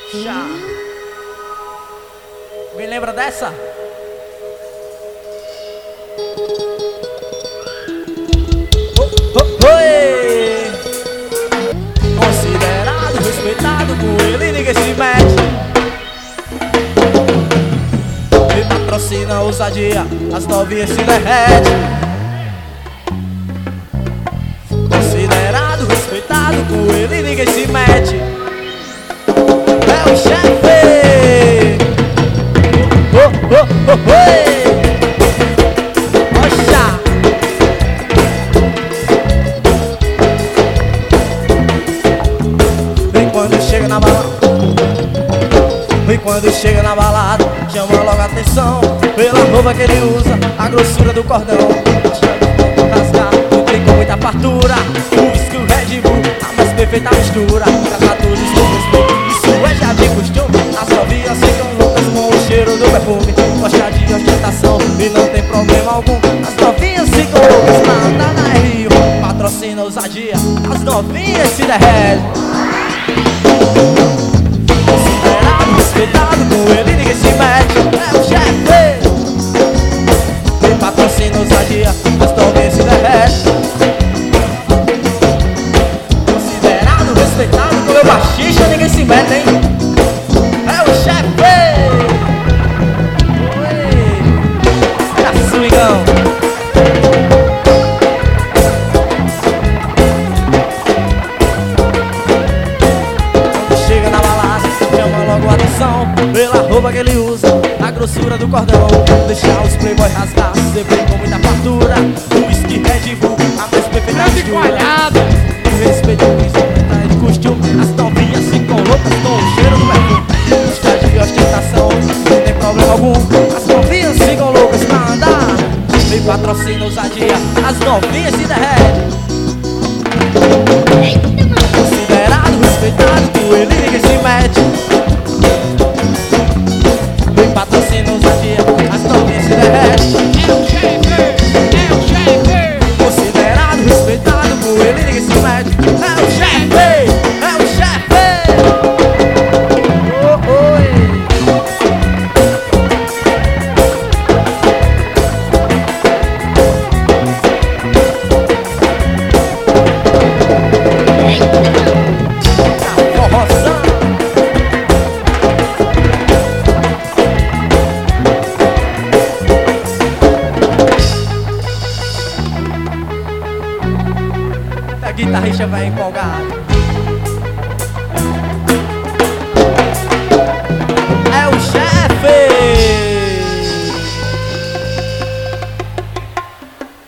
Já. Alguém lembra dessa? Oi! Considerado, respeitado, com ele ninguém se mete. Me patrocina a ousadia, as novinhas se derretem. Considerado, respeitado, com ele ninguém se mete. É o chefe! Oxa! Vem quando chega na balada, vem quando chega na balada, chama logo a atenção pela roupa que ele usa, a grossura do cordão. Rasgar, não tem com muita fartura, o whisky, o Red Bull, a mais perfeita mistura. Cacaturas, isso é já de costume. As novinhas ficam loucas com o cheiro do perfume. Gosta de ostentação e não tem problema algum. As novinhas ficam loucas pra andar na Rio. Patrocina ousadia, as novinhas se derretem. Considerado, respeitado, com ele ninguém se mete. É o chefe. Patrocina ousadia, as novinhas se derretem. Considerado, respeitado, com meu baixista ninguém se mete, hein? É o chefe! Oi! Era swingão! Quando chega na balada, chama logo a atenção pela roupa que ele usa, a grossura do cordão. Deixar os playboy rasgar, sempre com muita fartura. O whisky, Red Bull, a mais perfeita mistura. Respeito o piso, tá de costume. As novinhas ficam loucas com o cheiro do perfume. Gosta de ostentação, não tem problema algum. As novinhas ficam loucas pra andar. Vem patrocina ousadia, as novinhas se derretem.